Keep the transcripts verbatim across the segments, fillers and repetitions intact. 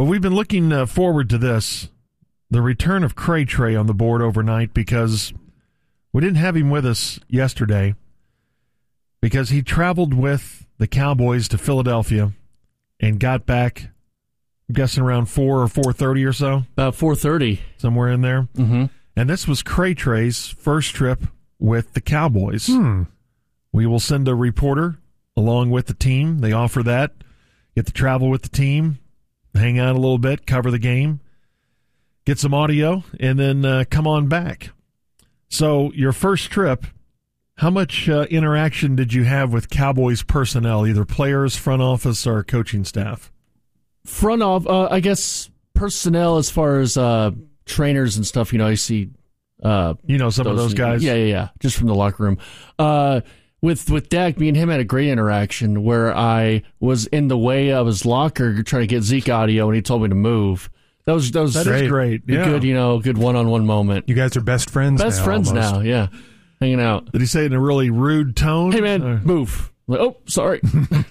we've been looking uh, forward to this, the return of Cray Trey on the board overnight, because we didn't have him with us yesterday because he traveled with the Cowboys to Philadelphia and got back, I'm guessing around four or four thirty or so. About four thirty. Somewhere in there. Mm-hmm. And this was Cray Trey's first trip with the Cowboys. Hmm. We will send a reporter along with the team. They offer that. Get to travel with the team, hang out a little bit, cover the game, get some audio, and then uh, come on back. So your first trip, how much uh, interaction did you have with Cowboys personnel, either players, front office, or coaching staff? Front off, uh, I guess personnel as far as uh, trainers and stuff. You know, I see. Uh, you know some those, of those guys. Yeah, yeah, yeah. Just from the locker room. Uh, with with Dak, me and him had a great interaction where I was in the way of his locker trying to get Zeke audio, and he told me to move. That was that was that great. Is great. A yeah. good, you know, good one on one moment. You guys are best friends. Best now, friends almost. now. Yeah, hanging out. Did he say it in a really rude tone? Hey man, Or- move. Like, oh, sorry.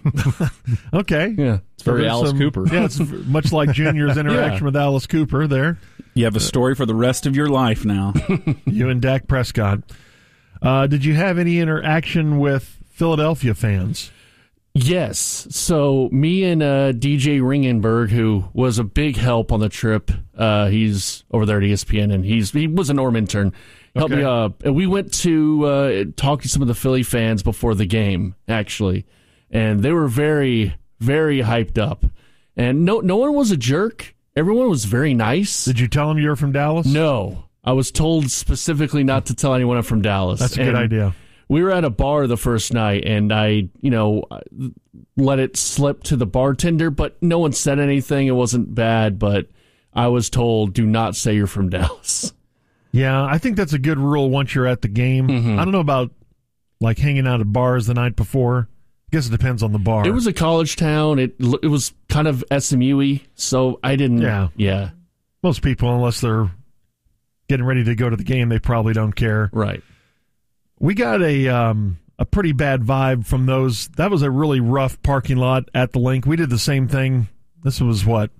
Okay. Yeah. It's very There's Alice some- Cooper. Yeah, it's much like Junior's interaction Yeah. with Alice Cooper there. You have a story for the rest of your life now. You and Dak Prescott. Uh, did you have any interaction with Philadelphia fans? Yes. So me and uh, D J Ringenberg, who was a big help on the trip, uh, he's over there at E S P N, and he's he was a Norm intern. Helped Okay. me up. And we went to uh, talk to some of the Philly fans before the game, actually, and they were very, very hyped up. And no, no one was a jerk. Everyone was very nice. Did you tell them you were from Dallas? No, I was told specifically not to tell anyone I'm from Dallas. That's a good And idea. We were at a bar the first night, and I, you know, let it slip to the bartender, but no one said anything. It wasn't bad, but I was told, do not say you're from Dallas. Yeah, I think that's a good rule once you're at the game. Mhm. I don't know about like hanging out at bars the night before. I guess it depends on the bar. It was a college town. It it was kind of S M U-y, so I didn't. Yeah. Yeah. Most people, unless they're getting ready to go to the game, they probably don't care. Right. We got a um, a pretty bad vibe from those. That was a really rough parking lot at the link. We did the same thing. This was what,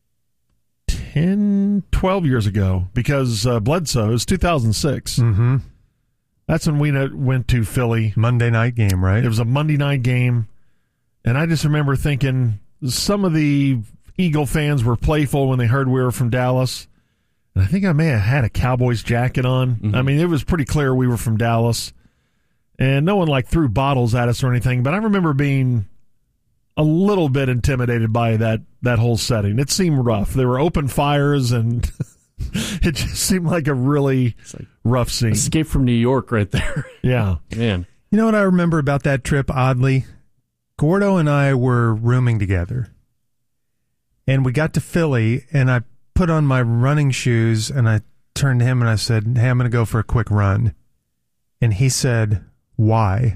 ten, twelve years ago, because uh, Bledsoe, it was two thousand six. Mm-hmm. That's when we went to Philly. Monday night game, right? It was a Monday night game, and I just remember thinking some of the Eagle fans were playful when they heard we were from Dallas. And I think I may have had a Cowboys jacket on. Mm-hmm. I mean, it was pretty clear we were from Dallas. And no one, like, threw bottles at us or anything. But I remember being a little bit intimidated by that, that whole setting. It seemed rough. There were open fires, and it just seemed like a really like rough scene. Escape from New York right there. Yeah. Man. You know what I remember about that trip, oddly? Gordo and I were rooming together. And we got to Philly, and I put on my running shoes, and I turned to him and I said, hey, I'm going to go for a quick run. And he said, why?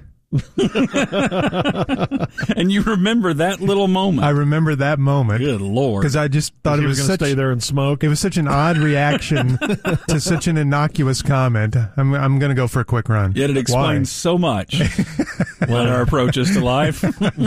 And you remember that little moment. I remember that moment. Good Lord. Because I just thought He it was was going to such stay there and smoke. it was such an odd reaction to such an innocuous comment. I'm I'm going to go for a quick run. Yet it explains so much about our approaches to life.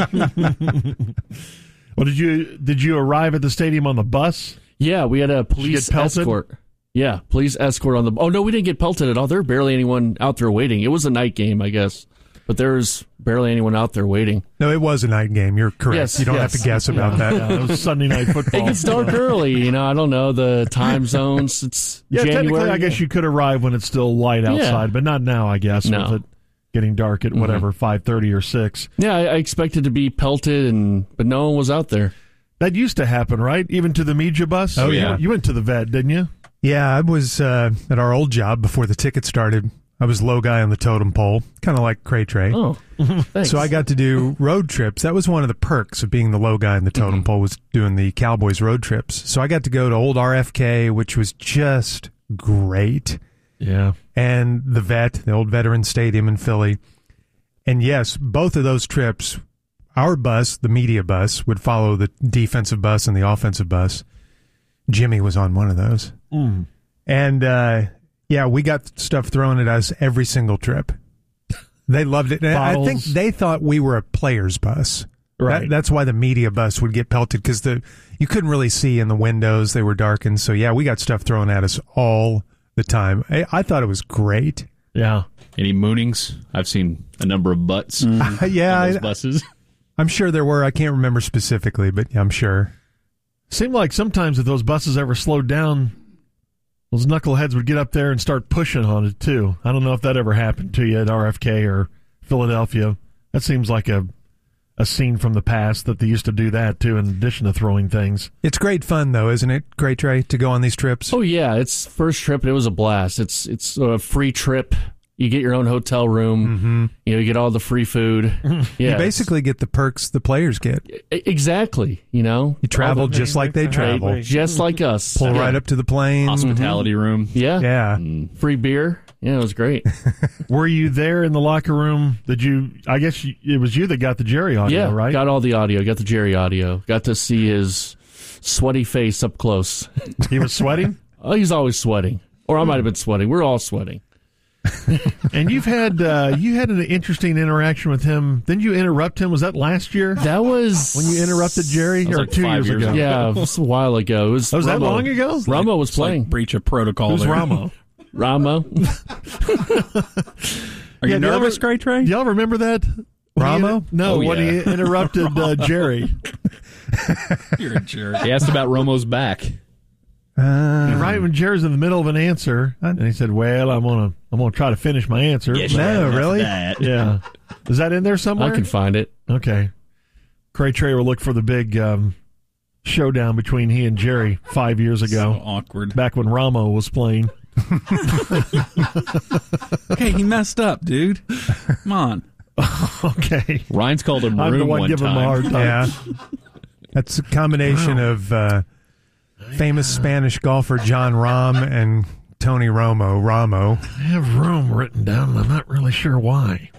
Well, did you did you arrive at the stadium on the bus? Yeah, we had a police get pelted? escort. Yeah, police escort on the. Oh no, we didn't get pelted at all. There was barely anyone out there waiting. It was a night game, I guess, but there was barely anyone out there waiting. No, it was a night game. You're correct. Yes, you don't yes. have to guess about Yeah, that. yeah, it was Sunday night football. It gets dark early, you know. I don't know the time zones. It's Yeah, January. technically, I guess you could arrive when it's still light outside, but not now, I guess, No. with it getting dark at whatever, five thirty or six. Yeah, I, I expected to be pelted, and but no one was out there. That used to happen, right? Even to the media bus? Oh, You- yeah. You went to the vet, didn't you? Yeah, I was uh, at our old job before the ticket started. I was low guy on the totem pole, kind of like Cray Trey. Oh, thanks. So I got to do road trips. That was one of the perks of being the low guy in the totem pole, was doing the Cowboys road trips. So I got to go to old R F K, which was just great, Yeah. and the vet, the old Veteran Stadium in Philly. And yes, both of those trips, our bus, the media bus, would follow the defensive bus and the offensive bus. Jimmy was on one of those. Mm. And, uh, yeah, we got stuff thrown at us every single trip. They loved it. And I Bottles. think they thought we were a player's bus. Right. That, that's why the media bus would get pelted, because the you couldn't really see in the windows. They were darkened. So, yeah, we got stuff thrown at us all the time. I, I thought it was great. Yeah. Any moonings? I've seen a number of butts Uh, yeah, on those I, buses. I'm sure there were. I can't remember specifically, but I'm sure. Seemed like sometimes if those buses ever slowed down, those knuckleheads would get up there and start pushing on it, too. I don't know if that ever happened to you at R F K or Philadelphia. That seems like a a scene from the past that they used to do that, too, in addition to throwing things. It's great fun, though, isn't it, Great Trey, to go on these trips? Oh yeah, it's first trip and it was a blast. It's it's a free trip. You get your own hotel room. Mm-hmm. You know, you get all the free food. Yeah, You basically get the perks the players get. it's- exactly. You know, You travel All the just like they things travel. they- just like us. Pull yeah. right up to the plane. Hospitality room. Yeah. Yeah. Free beer. Yeah, it was great. Were you there in the locker room? Did you? I guess you, it was you that got the Jerry audio, yeah, right? got all the audio. Got the Jerry audio. Got to see his sweaty face up close. He was sweating? Oh, he's always sweating, or I might have been sweating. We're all sweating. And you've had uh, you had an interesting interaction with him. Didn't you interrupt him? Was that last year That was when you interrupted Jerry, That was or like two five years, years ago? ago. Yeah, it was a while ago. It was, Was that Romo. long ago? Ramo was It's like playing. breach of protocol. Who's there. Ramo? Ramo. Are you Yeah, do y'all nervous, re- Great Trey? Do y'all remember that? When he- Ramo? no, Oh, when yeah. he interrupted uh, Jerry. You're a jerk. He asked about Romo's back. Uh, Right when Jerry's in the middle of an answer, and he said, "Well, I'm gonna, I'm gonna try to finish my answer." no, really? Yeah, is that in there somewhere? I can find it. Okay. Cray Trey will look for the big um, showdown between he and Jerry five years So ago, awkward. back when Ramo was playing. Okay, he messed up, dude. Come on. Okay, Ryan's called him I'm room the one one giving him a time. hard time. Yeah. That's a combination of uh, famous Spanish golfer John Rahm and Tony Romo. Ramo. I have Room written down, and I'm not really sure why.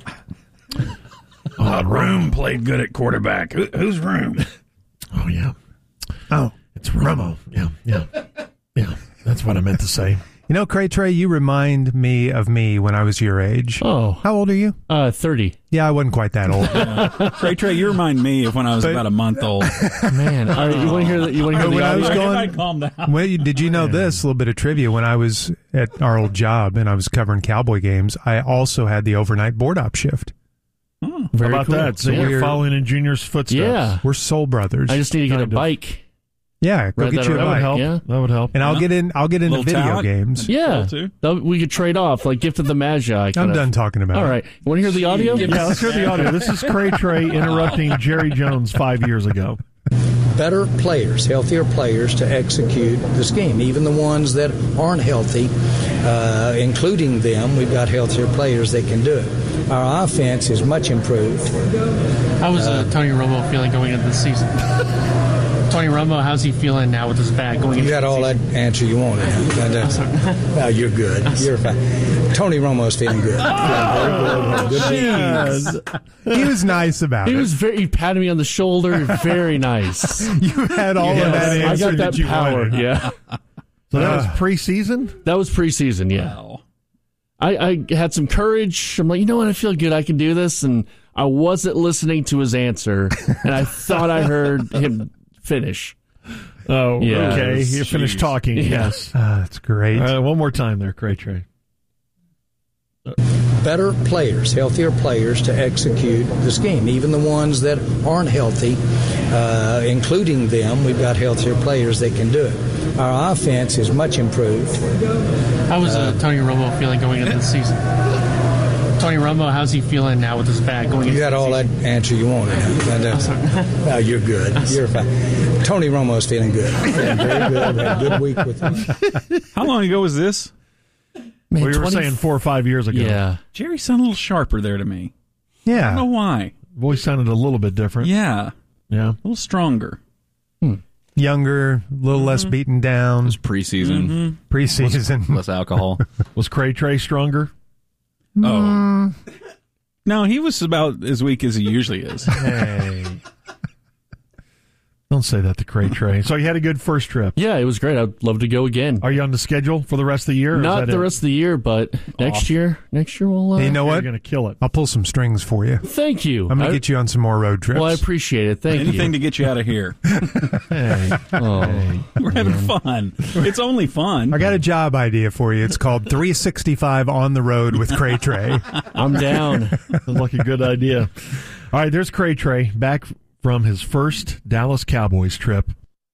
Oh, Room played good at quarterback. Who, who's Room? Oh yeah, Oh. it's Ramo. Yeah, yeah, yeah. That's what I meant to say. You know, Cray Trey, you remind me of me when I was your age. Oh, How old are you? uh, thirty. Yeah, I wasn't quite that old. Great Trey, you remind me of when I was But- about a month old. Man, all right, you want to hear the, you want to hear When the I was audio? going- calm down. Well, you- did you know this? A little bit of trivia. When I was at our old job and I was covering Cowboy games, I also had the overnight board op shift. Very How about cool. that? So Yeah. you're following in Junior's footsteps. Yeah. We're soul brothers. I just need to get Kind a of. bike. yeah, go Read get that you a That would bike. help. Yeah. That would help. And I'll Yeah. get in. I'll get into Little video talent. games. Yeah, too. That- we could trade off like Gift of the Magi. I'm kind of. done talking about All it. right, you want to hear the audio? Yeah, let's hear the audio. This is Cray Trey interrupting Jerry Jones five years ago. Better players, healthier players to execute the scheme. Even the ones that aren't healthy, uh, including them, we've got healthier players that can do it. Our offense is much improved. How was uh, Tony Romo feeling going into the season? Tony Romo, how's he feeling now with his back going You into got the all that season? answer you wanted. And, uh, well, you're good. You're fine. Tony Romo's feeling good. Feeling very good. Had a good week. He was nice about He it. was very. He patted me on the shoulder. Very nice. You had all Yes, of that I answer got that you power. wanted. Yeah, So that Uh. was preseason? that was preseason. Yeah, Wow. I, I had some courage. I'm like, you know what? I feel good. I can do this. And I wasn't listening to his answer, and I thought I heard him finish. Oh, Yeah, okay. it's- You finished geez. talking. Yeah. Yes. Ah, that's great. Uh, one more time there, Cray Trey. Better players, healthier players to execute the scheme. Even the ones that aren't healthy, uh, including them, we've got healthier players that can do it. Our offense is much improved. How was uh, Tony Romo feeling going into the season? Tony Romo, how's he feeling now with his back going You into got the all that season? answer you wanted. And, uh, well, you're good. You're fine. Tony Romo's feeling good. Feeling very good. Had a good week with him. How long ago was this? Man, We were twenty saying four or five years ago. Yeah, Jerry sounded a little sharper there to me. I don't know yeah. why. Voice sounded a little bit different. Yeah, Yeah. a little stronger. Younger, a little less beaten down. It was preseason. Preseason. Less alcohol. Was Cray Trey stronger? Oh. No, he was about as weak as he usually is. Hey. Don't Don't say that to Cray Trey. So you had a good first trip. Yeah, it was great. I'd love to go again. Are you on the schedule for the rest of the year? or is Not that the it? rest of the year, but next year, next year we'll. Uh, Hey, you know You're what? going to kill it. I'll pull some strings for you. Thank you. I'm going I- to get you on some more road trips. Well, I appreciate it. Thank Anything you. to get you out of here. Hey, Oh. hey. We're having fun. It's only fun. I got a job idea for you. It's called three sixty-five on the road with Cray Trey. I'm down. Sounds like a good idea. All right, there's Cray Trey back from his first Dallas Cowboys trip.